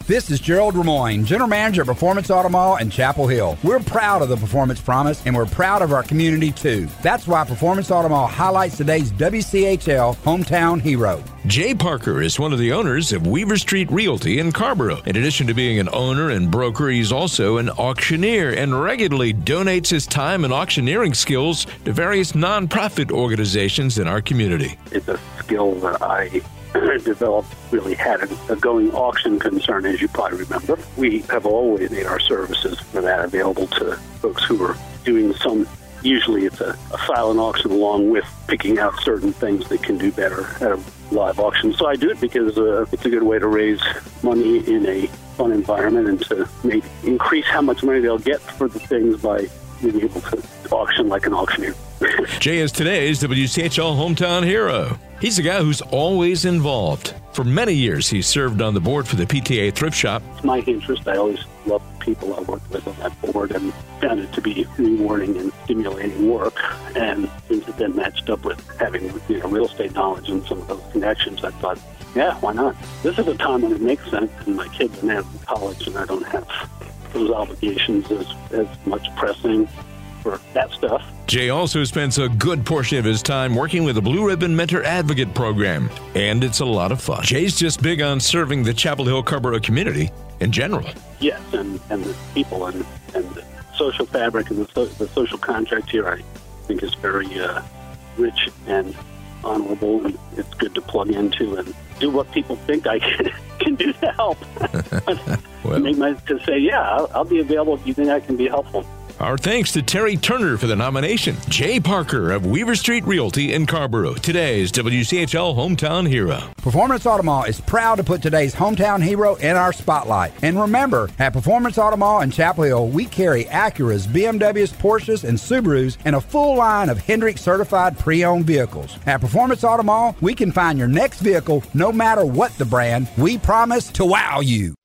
This is Gerald Ramoyne, General Manager at Performance Auto Mall in Chapel Hill. We're proud of the Performance Promise, and we're proud of our community, too. That's why Performance Auto Mall highlights today's WCHL Hometown Hero. Jay Parker is one of the owners of Weaver Street Realty in Carrboro. In addition to being an owner and broker, he's also an auctioneer and regularly donates his time and auctioneering skills to various nonprofit organizations in our community. It's a skill that I developed, really had a going auction concern, as you probably remember. We have always made our services for that available to folks who are doing some. Usually it's a silent auction along with picking out certain things that can do better at a live auction. So I do it because it's a good way to raise money in a fun environment and to increase how much money they'll get for the things by being able to auction like an auctioneer. Jay is today's WCHL Hometown Hero. He's a guy who's always involved. For many years, he served on the board for the PTA Thrift Shop. It's my interest. I always loved the people I worked with on that board and found it to be rewarding and stimulating work. And since it then matched up with having real estate knowledge and some of those connections, I thought, yeah, why not? This is a time when it makes sense, and my kids are now in college, and I don't have those obligations as much pressing for that stuff. Jay also spends a good portion of his time working with the Blue Ribbon Mentor Advocate Program, and it's a lot of fun. Jay's just big on serving the Chapel Hill Carrboro community in general. Yes, and the people and the social fabric and the social contract here, I think, is very rich and honorable, and it's good to plug into and do what people think I can do to help. To say, yeah, I'll be available if you think I can be helpful. Our thanks to Terry Turner for the nomination. Jay Parker of Weaver Street Realty in Carrboro, today's WCHL Hometown Hero. Performance Auto Mall is proud to put today's Hometown Hero in our spotlight. And remember, at Performance Auto Mall in Chapel Hill, we carry Acuras, BMWs, Porsches, and Subarus, and a full line of Hendrick certified pre-owned vehicles. At Performance Auto Mall, we can find your next vehicle no matter what the brand. We promise to wow you.